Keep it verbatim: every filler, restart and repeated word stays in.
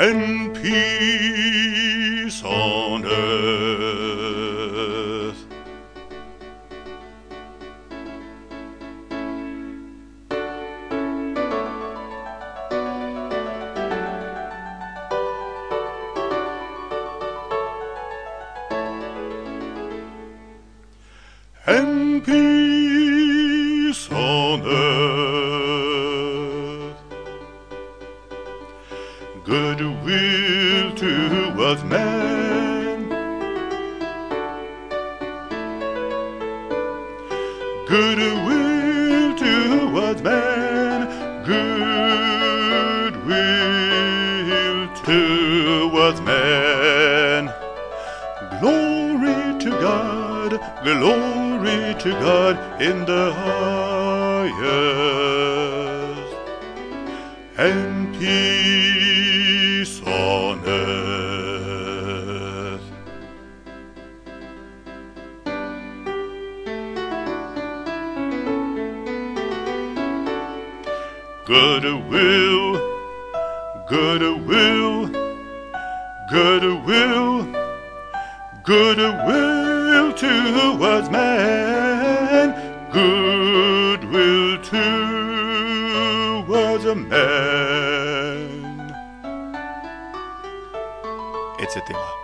and peace on earth. And peace on earth, goodwill towards man, goodwill towards man, goodwill towards man. Glory to God, glory to God in the highest, and peace on earth. Goodwill, goodwill, goodwill, goodwill towards man, goodwill towards a man, et cetera.